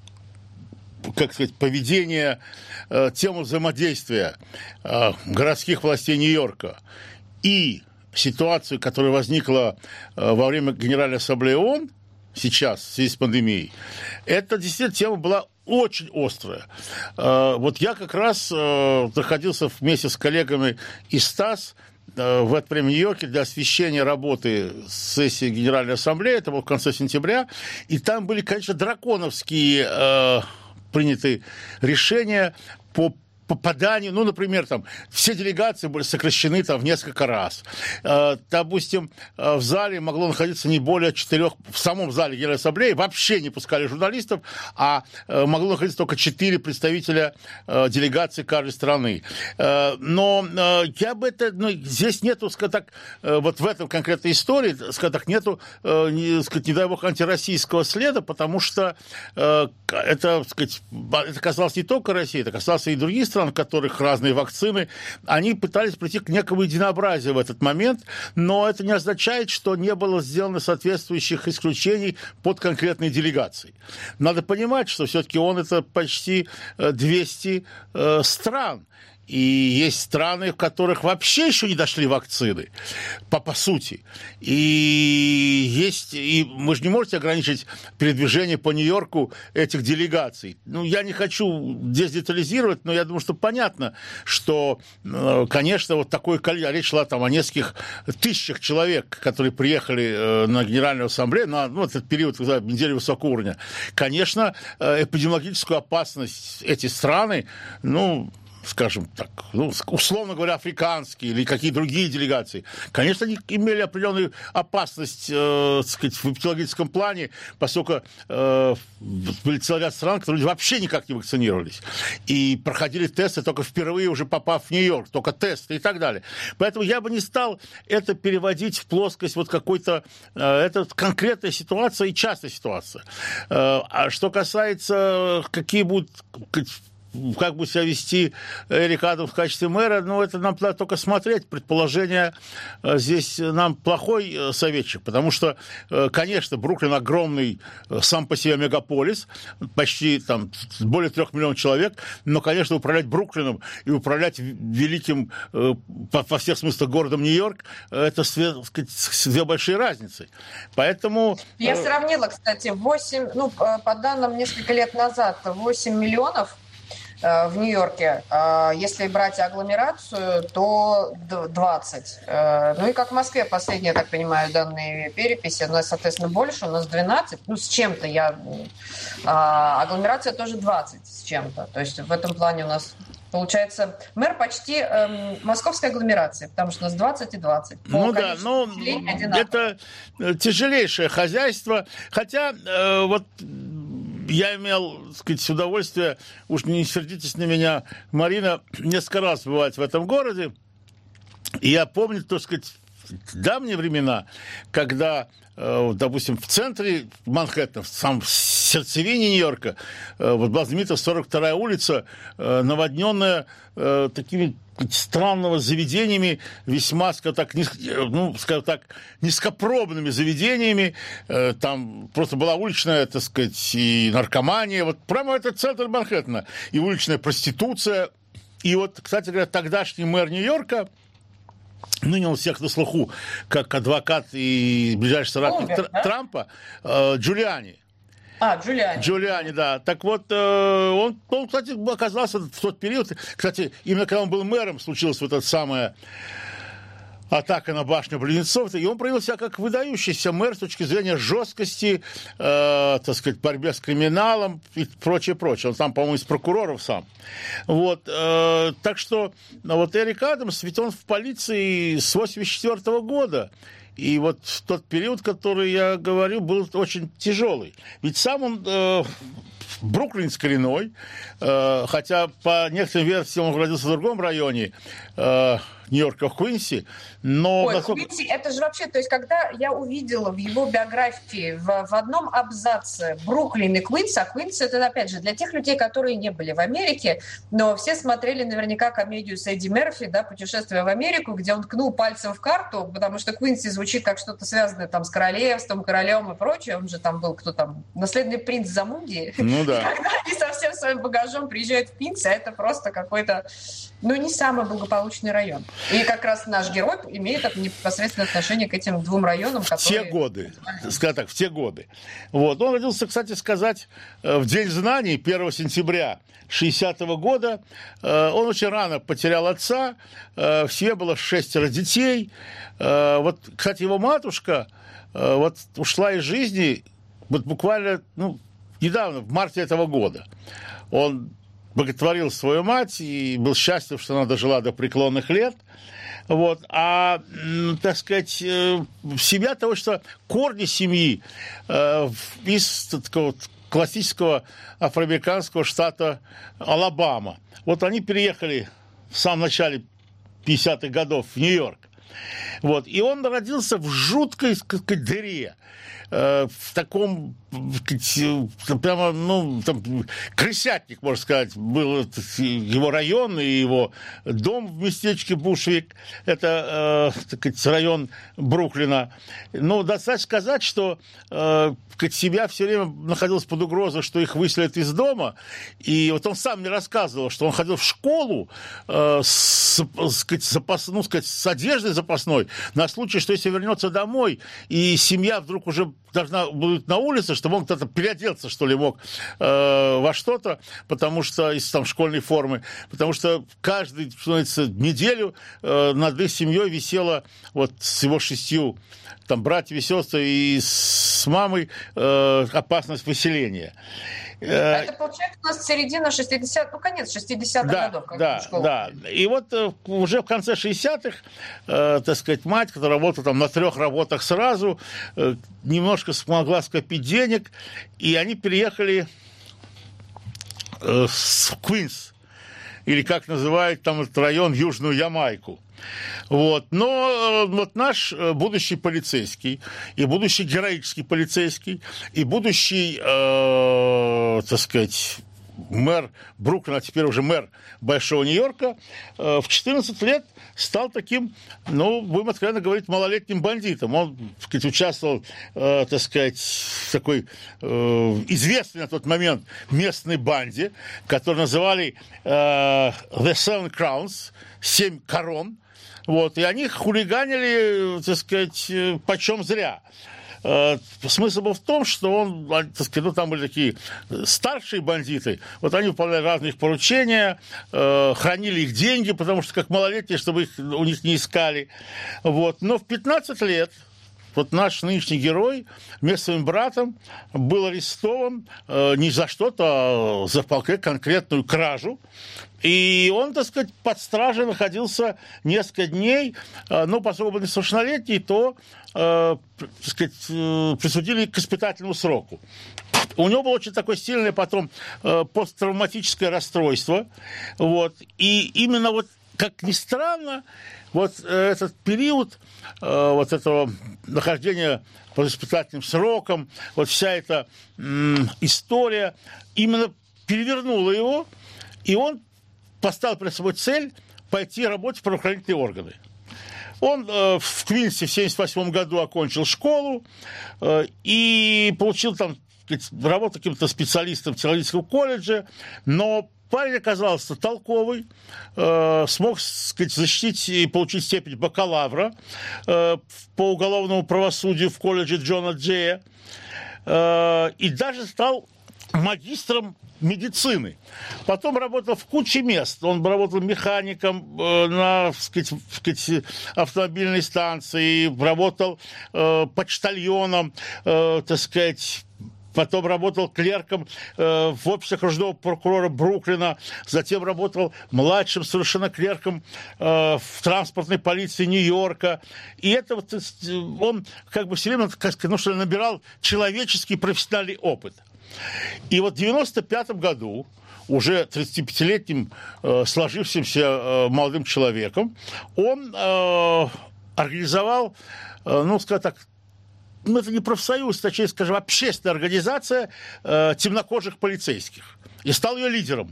как сказать, поведения, тему взаимодействия городских властей Нью-Йорка и ситуацию, которая возникла во время Генеральной Ассамблеи ООН, сейчас, в связи с пандемией, эта действительно тема была очень острая. Вот я как раз находился вместе с коллегами из ТАСС в это время в Нью-Йорке для освещения работы сессии Генеральной Ассамблеи, это было в конце сентября, и там были, конечно, драконовские приняты решения по попаданию, ну, например, там, все делегации были сокращены там в несколько раз. Э, допустим, в зале могло находиться не более четырех, в самом зале Генеральной Ассамблеи вообще не пускали журналистов, а э, могло находиться только четыре представителя э, делегации каждой страны. Э, но э, я бы это, ну, здесь нету, скажем так, э, вот в этом конкретной истории, скажем так, нету, э, не, сказать, не дай бог, антироссийского следа, потому что э, это, сказать, это касалось не только России, это касалось и других стран, стран, у которых разные вакцины, они пытались прийти к некому единообразию в этот момент, но это не означает, что не было сделано соответствующих исключений под конкретные делегации. Надо понимать, что все-таки он это почти двести э, стран. И есть страны, в которых вообще еще не дошли вакцины, по, по сути. И есть, и мы же не можете ограничить передвижение по Нью-Йорку этих делегаций. Ну, я не хочу здесь детализировать, но я думаю, что понятно, что, конечно, вот такое количество, речь шла там о нескольких тысячах человек, которые приехали на Генеральную Ассамблею, на ну, этот период, когда недели высокого уровня. Конечно, эпидемиологическую опасность эти страны, ну, скажем так, ну, условно говоря, африканские или какие другие делегации, конечно, они имели определенную опасность, э, так сказать, в эпидемиологическом плане, поскольку э, были целый ряд стран, которые вообще никак не вакцинировались. И проходили тесты только впервые, уже попав в Нью-Йорк, только тесты и так далее. Поэтому я бы не стал это переводить в плоскость вот какой-то... Э, это конкретная ситуация и частая ситуация. Э, а что касается, какие будут... как будет себя вести Эрик Адамс в качестве мэра, ну, это нам надо только смотреть. Предположение здесь нам плохой советчик, потому что, конечно, Бруклин огромный сам по себе мегаполис, почти там более трех миллионов человек, но, конечно, управлять Бруклином и управлять великим во всех смыслах городом Нью-Йорк, это две большие разницы. Поэтому... Я сравнила, кстати, восемь, ну, по данным несколько лет назад, восемь миллионов в Нью-Йорке. Если брать агломерацию, то двадцать. Ну и как в Москве, последние, я так понимаю, данные переписи, у нас, соответственно, больше, у нас двенадцать, ну с чем-то я... Агломерация тоже двадцать с чем-то. То есть в этом плане у нас получается мэр почти эм, московской агломерации, потому что у нас двадцать и двадцать. По ну да, но это тяжелейшее хозяйство. Хотя э, вот... Я имел, так сказать, удовольствие, уж не сердитесь на меня, Марина, несколько раз бывать в этом городе. И я помню, так сказать, давние времена, когда, допустим, в центре Манхэттена, в самом сердцевине Нью-Йорка, вот была знаменита сорок вторая улица, наводненная такими странного заведениями, весьма, скажем так, низко, ну, скажем так, низкопробными заведениями. Там просто была уличная, так сказать, и наркомания. Вот прямо это центр Манхэттена. И уличная проституция. И вот, кстати говоря, тогдашний мэр Нью-Йорка, ныне он у всех на слуху, как адвокат и ближайший соратник Умер, да? Трампа, Джулиани. А, Джулиани. Джулиани, да. Так вот, он, он, кстати, оказался в тот период, кстати, именно когда он был мэром, случилось вот это самое атака на башню Близнецов, и он проявил себя как выдающийся мэр с точки зрения жесткости, э, так сказать, борьбы с криминалом и прочее, прочее. Он там, по-моему, из прокуроров сам. Вот, э, так что вот Эрик Адамс, ведь он в полиции с восемьдесят четвёртого года. И вот тот период, который я говорю, был очень тяжелый. Ведь сам он... Э, Бруклинец коренной, э, хотя по некоторым версиям он родился в другом районе э, Нью-Йорка, в Куинси, но... Ой, насколько... Куинси, это же вообще, то есть, когда я увидела в его биографии в, в одном абзаце Бруклин и Куинс, а Куинс это, опять же, для тех людей, которые не были в Америке, но все смотрели наверняка комедию с Эдди Мерфи, да, «Путешествие в Америку», где он ткнул пальцем в карту, потому что Куинси звучит как что-то связанное там с королевством, королем и прочее, он же там был, кто там, наследный принц Замунди. Ну да. Когда они со всем своим багажом приезжают в Куинси, а это просто какой-то, ну, не самый благополучный район. И как раз наш герой имеет непосредственное отношение к этим двум районам, в которые... те годы, скажем так, в те годы. Вот. Он родился, кстати сказать, в День знаний, первого сентября шестидесятого года. Он очень рано потерял отца, в семье было шестеро детей. Вот, кстати, его матушка вот, ушла из жизни вот буквально ну, недавно, в марте этого года. Он боготворил свою мать и был счастлив, что она дожила до преклонных лет. Вот. А, так сказать, семья того, что корни семьи э, из такого классического афроамериканского штата Алабама. Вот они переехали в самом начале пятидесятых годов в Нью-Йорк. Вот. И он родился в жуткой, так сказать, дыре. В таком, прямо, ну, там, крысятник, можно сказать, был его район и его дом в местечке Бушвик, это, э, так сказать, район Бруклина. Но достаточно сказать, что э, семья все время находилась под угрозой, что их выселят из дома, и вот он сам мне рассказывал, что он ходил в школу э, с, с, запас, ну, сказать, с одеждой запасной на случай, что если вернется домой, и семья вдруг уже должна будет на улице, чтобы он кто-то переоделся, что ли, мог э, во что-то, потому что из там школьной формы, потому что каждую, что называется, неделю э, над их семьей висела вот с его шестью там братьями, сестрами и с мамой э, опасность выселения. Это, получается, у нас середина шестидесятых, ну, конец шестидесятых да, годов. Как да, школа. Да. И вот э, уже в конце шестидесятых, э, так сказать, мать, которая работала там на трех работах сразу, э, немножко смогла скопить денег, и они переехали э, в Квинс, или как называют там этот район, Южную Ямайку. Вот. Но э, вот наш э, будущий полицейский, и будущий героический полицейский, и будущий, э, так сказать, мэр Бруклина, а теперь уже мэр Большого Нью-Йорка, э, в четырнадцать лет стал таким, ну, будем откровенно говорить, малолетним бандитом. Он, так сказать, участвовал, э, так сказать, в такой э, известной на тот момент местной банде, которую называли э, The Seven Crowns, семь корон. Вот, и они хулиганили, так сказать, почем зря. Смысл был в том, что он, так сказать, ну, там были такие старшие бандиты, вот они выполняли разные их поручения, хранили их деньги, потому что как малолетние, чтобы их у них не искали. Вот. Но в пятнадцать лет вот наш нынешний герой вместе с своим братом был арестован э, не за что-то, а за вполне конкретную кражу. И он, так сказать, под стражей находился несколько дней. Э, но поскольку был несовершеннолетний, то э, так сказать, э, присудили к испытательному сроку. У него было очень такое сильное потом э, посттравматическое расстройство. Вот. И именно вот, как ни странно, вот этот период э, вот этого нахождения под испытательным сроком, вот вся эта м, история именно перевернула его, и он поставил перед собой цель пойти работать в правоохранительные органы. Он э, в Квинсе в семьдесят восьмом году окончил школу э, и получил там работу каким-то специалистом в теологическом колледже, но парень оказался толковый, э, смог, сказать, защитить и получить степень бакалавра э, по уголовному правосудию в колледже Джона Джея, э, и даже стал магистром медицины. Потом работал в куче мест. Он работал механиком э, на, так сказать, так сказать, автомобильной станции, работал э, почтальоном, э, так сказать, потом работал клерком э, в офисе окружного прокурора Бруклина, затем работал младшим совершенно клерком э, в транспортной полиции Нью-Йорка. И это вот он как бы все время, как сказать, ну, что набирал человеческий профессиональный опыт. И вот в девяносто пятом году, уже тридцатипятилетним э, сложившимся э, молодым человеком, он э, организовал, э, ну, скажем так, ну, это не профсоюз, точнее, скажем, общественная организация э, темнокожих полицейских. И стал ее лидером.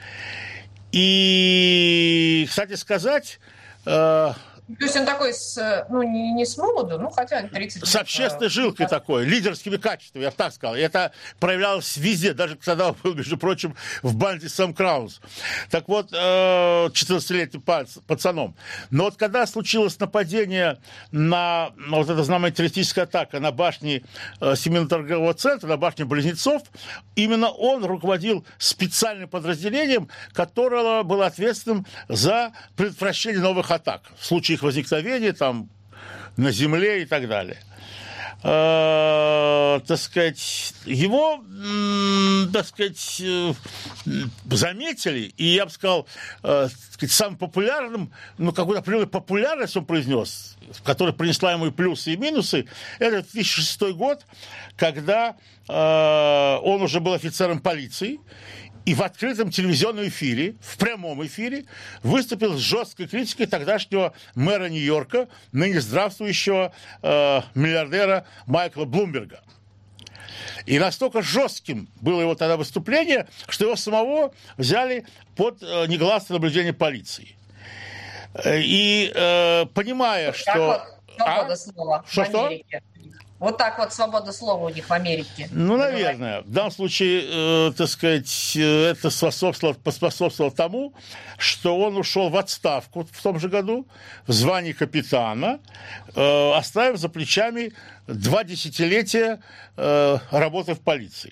И, кстати сказать... Э, То есть он такой, с, ну, не, не с молоду, ну, хотя тридцать лет. С общественной жилкой да. такой, лидерскими качествами, я бы так сказал. И это проявлялось везде, даже когда он был, между прочим, в банде Сэм Краунс. Так вот, четырнадцатилетним пацаном. Но вот когда случилось нападение на, на вот эта знаменитая террористическая атака на башне Всемирного торгового центра, на башне Близнецов, именно он руководил специальным подразделением, которое было ответственным за предотвращение новых атак в случае их возникновения там на земле и так далее. Э, так сказать, его, м, так сказать, э, заметили, и я бы сказал, э, так сказать, самым популярным, ну, какую-то определенную популярность он произнес, которая принесла ему и плюсы, и минусы, это две тысячи шестой год, когда э, он уже был офицером полиции, и в открытом телевизионном эфире, в прямом эфире, выступил с жесткой критикой тогдашнего мэра Нью-Йорка, ныне здравствующего э, миллиардера Майкла Блумберга. И настолько жестким было его тогда выступление, что его самого взяли под э, негласное наблюдение полиции. И э, понимая, так что... Вот, свобода а? слова что, в Америке. Вот так вот свобода слова у них в Америке. Ну, наверное. В данном случае, э, так сказать, это способствовало, поспособствовало тому, что он ушел в отставку в том же году в звании капитана, э, оставив за плечами два десятилетия э, работы в полиции.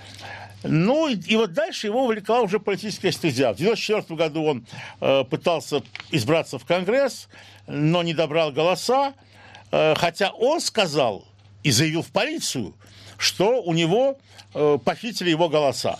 Ну, и, и вот дальше его увлекла уже политическая стезя. В девяносто четвёртом году он э, пытался избраться в Конгресс, но не добрал голоса, э, хотя он сказал и заявил в полицию, что у него э, похитили его голоса.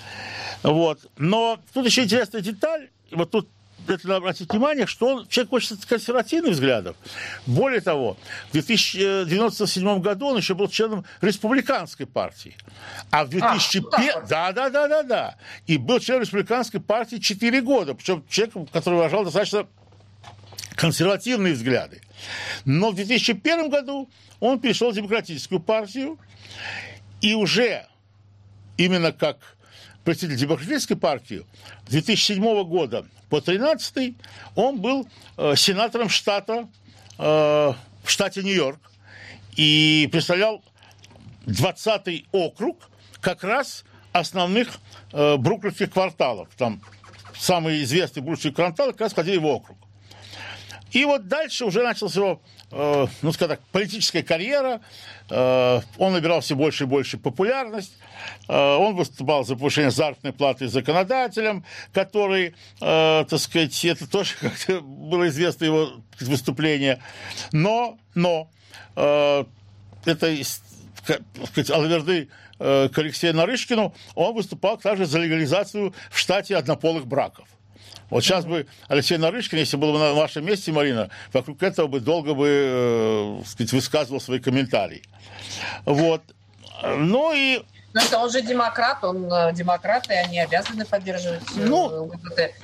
Вот. Но тут еще интересная деталь, вот тут это надо обратить внимание, что он человек очень консервативных взглядов. Более того, в две тысячи девяносто седьмом году он еще был членом республиканской партии. А в две тысячи первом... А, да, да, да, да, да. И был членом республиканской партии четыре года. Причем человеком, который выражал достаточно консервативные взгляды. Но в две тысячи первом году он перешел в Демократическую партию, и уже именно как представитель Демократической партии с две тысячи седьмого года по две тысячи тринадцатый он был э, сенатором штата э, в штате Нью-Йорк и представлял двадцатый округ как раз основных э, бруклинских кварталов. Там самые известные бруклинские кварталы как раз входили в округ. И вот дальше уже началась его, э, ну, скажем так, политическая карьера. Э, он набирал все больше и больше популярность. Э, он выступал за повышение заработной платы законодателям, который, э, так сказать, это тоже как-то было известно его выступление. Но, но, э, это, так сказать, алаверды э, к Алексею Нарышкину, он выступал также за легализацию в штате однополых браков. Вот сейчас бы Алексей Нарышкин, если был бы на вашем месте, Марина, вокруг этого бы долго бы, э, сказать, высказывал свои комментарии. Вот. Ну и... Ну, это он же демократ, он демократ, и они обязаны поддерживать ну, ЛГБТ.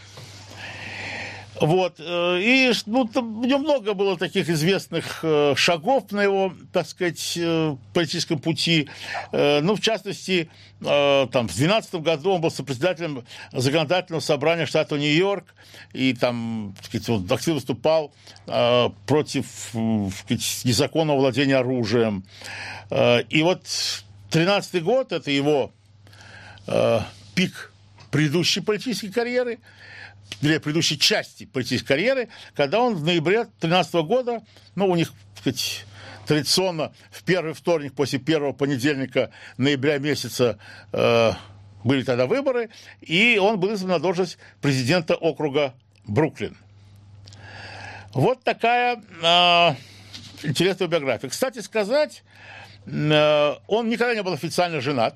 Вот. И ну, там, у него много было таких известных э, шагов на его, так сказать, э, политическом пути. Э, ну, в частности, э, там, в две тысячи двенадцатом году он был сопредседателем законодательного собрания штата Нью-Йорк и там, так сказать, он активно выступал э, против, так сказать, незаконного владения оружием. Э, и вот тринадцатый год – это его э, пик предыдущей политической карьеры, для предыдущей части политической карьеры, когда он в ноябре две тысячи тринадцатого года, ну, у них, так сказать, традиционно в первый вторник после первого понедельника ноября месяца э, были тогда выборы, и он был избран на должность президента округа Бруклин. Вот такая э, интересная биография. Кстати сказать, э, он никогда не был официально женат.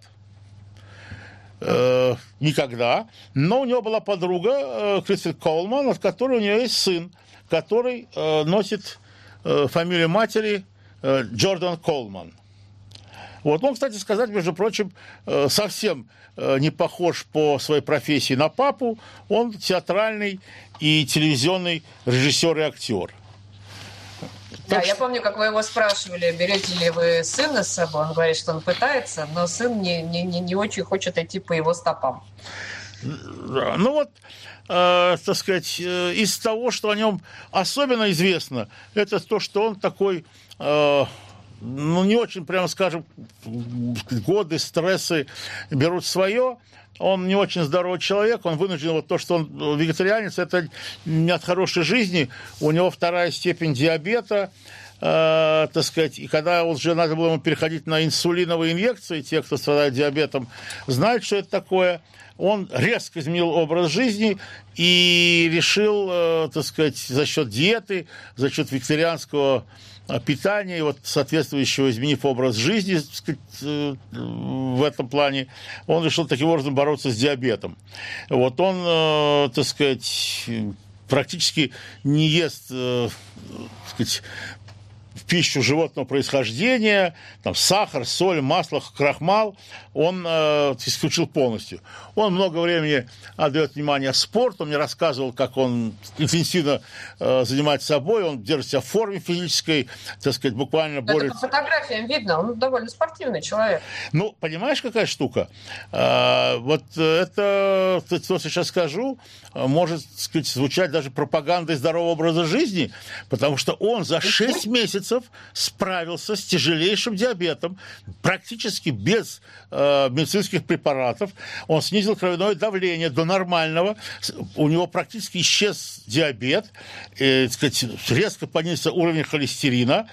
Э, никогда. Но у него была подруга э, Кристин Колман, от которой у нее есть сын, который э, носит э, фамилию матери э, Джордан Колман. Вот. Он, кстати сказать, между прочим, э, совсем э, не похож по своей профессии на папу. Он театральный и телевизионный режиссер и актер. Да, так я что... помню, как вы его спрашивали, берете ли вы сына с собой. Он говорит, что он пытается, но сын не, не, не, не очень хочет идти по его стопам. Ну вот, э, так сказать, э, из того, что о нем особенно известно, это то, что он такой... Э, ну, не очень, прямо скажем, годы, стрессы берут свое. Он не очень здоровый человек, он вынужден, вот то, что он вегетарианец, это не от хорошей жизни. У него вторая степень диабета, э, так сказать, и когда уже надо было ему переходить на инсулиновые инъекции, те, кто страдает диабетом, знают, что это такое. Он резко изменил образ жизни и решил, э, так сказать, за счет диеты, за счет вегетарианского питания, и вот соответствующего, изменив образ жизни, так сказать, э, в этом плане, он решил таким образом бороться с диабетом. Вот он, э, так сказать, практически не ест, э, так сказать, пищу животного происхождения, там, сахар, соль, масло, крахмал, он э, исключил полностью. Он много времени отдает внимание спорту, он мне рассказывал, как он интенсивно э, занимается собой, он держит себя в форме физической, так сказать, буквально борется. Это по фотографиям видно, он довольно спортивный человек. Ну, понимаешь, какая штука? Э, вот это, то, что сейчас скажу, может, так сказать, звучать даже пропагандой здорового образа жизни, потому что он за шесть месяцев справился с тяжелейшим диабетом, практически без э, медицинских препаратов. Он снизил кровяное давление до нормального. У него практически исчез диабет. Э, так сказать, резко понизился уровень холестерина.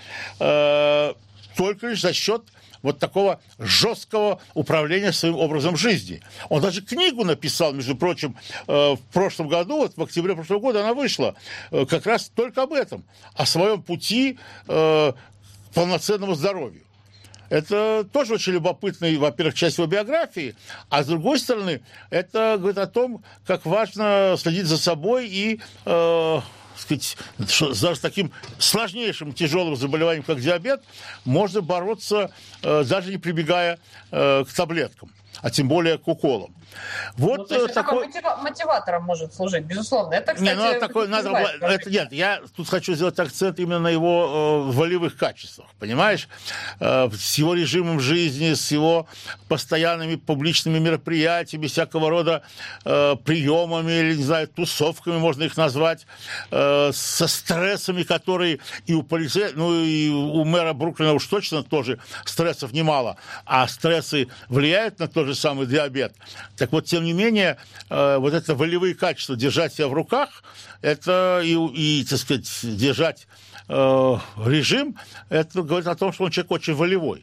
Э, только лишь за счет вот такого жесткого управления своим образом жизни. Он даже книгу написал, между прочим, в прошлом году, вот в октябре прошлого года она вышла, как раз только об этом, о своем пути к полноценному здоровью. Это тоже очень любопытная, во-первых, часть его биографии, а с другой стороны, это говорит о том, как важно следить за собой и... сказать, что даже с таким сложнейшим, тяжелым заболеванием, как диабет, можно бороться, э, даже не прибегая э, к таблеткам, а тем более к уколам. Вот ну, то есть такой... такой мотиватором может служить, безусловно. Это, кстати, не, ну, такой, надо... это, нет, я тут хочу сделать акцент именно на его э, волевых качествах, понимаешь? Э, с его режимом жизни, с его постоянными публичными мероприятиями, всякого рода э, приемами, или, не знаю, тусовками, можно их назвать, э, со стрессами, которые и у полицейских, ну, и у мэра Бруклина уж точно тоже стрессов немало, а стрессы влияют на тот же самый диабет. Так вот, тем не менее, э, вот это волевые качества, держать себя в руках, это и, и так сказать, держать э, режим, это говорит о том, что он человек очень волевой.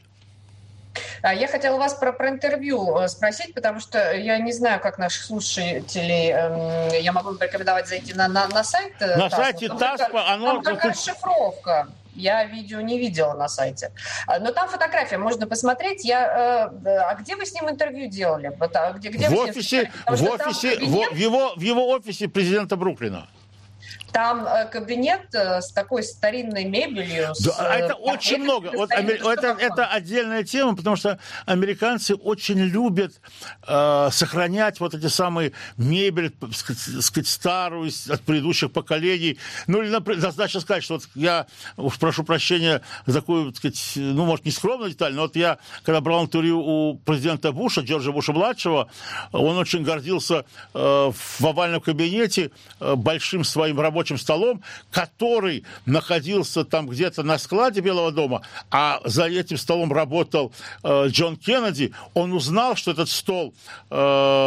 Я хотела вас про, про интервью спросить, потому что я не знаю, как наших слушателей, э, я могу порекомендовать зайти на, на, на сайт. На ТАСС, сайте ТАСС, оно... Там такая шифровка. Я видео не видела на сайте. Но там фотография, можно посмотреть. Я, э, а где вы с ним интервью делали? Где, где в офисе, в, офисе в, в, его, в его офисе президента Бруклина. Там кабинет с такой старинной мебелью. Да, с... это очень много. Вот, это, это отдельная тема, потому что американцы очень любят э, сохранять вот эти самые мебель, сказать, старую от предыдущих поколений. Ну, или, например, достаточно сказать, что вот я уж прошу прощения за такую, так сказать, ну, может, не скромную деталь, но вот я, когда брал интервью у президента Буша, Джорджа Буша-младшего, он очень гордился э, в овальном кабинете э, большим своим рабочим столом, который находился там где-то на складе Белого дома, а за этим столом работал э, Джон Кеннеди. Он узнал, что этот стол э,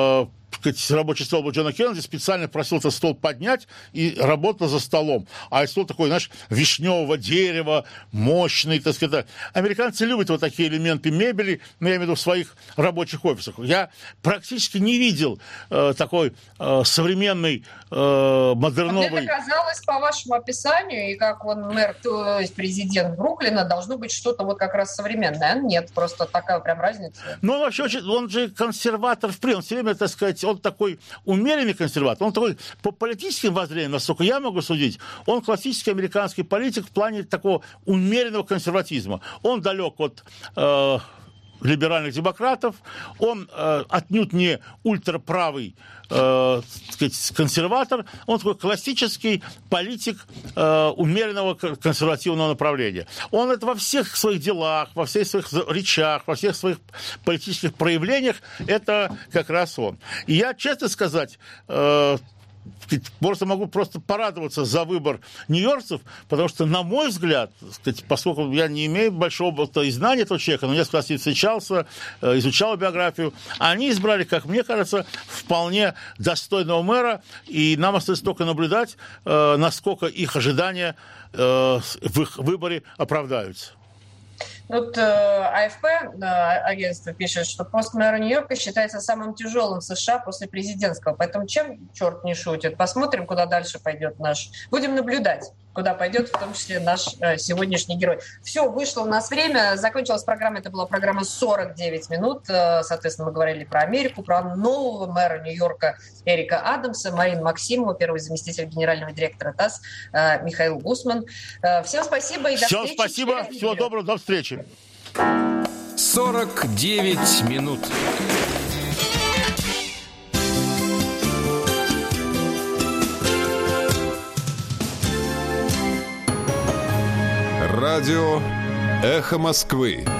рабочий стол был Джона Кеннеди, специально просил этот стол поднять и работал за столом. А стол такой, знаешь, вишневого дерева, мощный, так сказать. Американцы любят вот такие элементы мебели, но я имею в виду в своих рабочих офисах. Я практически не видел э, такой э, современный, э, модерновый... Мне казалось, по вашему описанию, и как он мэр, то есть президент Бруклина, должно быть что-то вот как раз современное. Нет, просто такая прям разница. Ну, он вообще очень, он же консерватор в принципе, он все время, так сказать, он такой умеренный консерватор, он такой по политическим воззрениям, насколько я могу судить, он классический американский политик в плане такого умеренного консерватизма. Он далек от э, либеральных демократов, он э, отнюдь не ультраправый э, так сказать, консерватор, он такой классический политик э, умеренного консервативного направления. Он это во всех своих делах, во всех своих речах, во всех своих политических проявлениях, это как раз он. И я, честно сказать, э, просто могу просто порадоваться за выбор нью-йоркцев, потому что, на мой взгляд, сказать, поскольку я не имею большого опыта и знания этого человека, но несколько раз встречался, изучал биографию, они избрали, как мне кажется, вполне достойного мэра, и нам остается только наблюдать, насколько их ожидания в их выборе оправдаются. Вот э, АФП, э, агентство, пишет, что пост мэра Нью-Йорка считается самым тяжелым в США после президентского. Поэтому чем черт не шутит? Посмотрим, куда дальше пойдет наш... Будем наблюдать, куда пойдет, в том числе наш э, сегодняшний герой. Все, вышло у нас время. Закончилась программа. Это была программа сорок девять минут. Э, соответственно, мы говорили про Америку, про нового мэра Нью-Йорка Эрика Адамса, Марину Максимову, первый заместитель генерального директора ТАСС э, Михаил Гусман. Э, всем спасибо и до Всем встречи. спасибо. Всего доброго. До встречи. сорок девять минут. Радио «Эхо Москвы».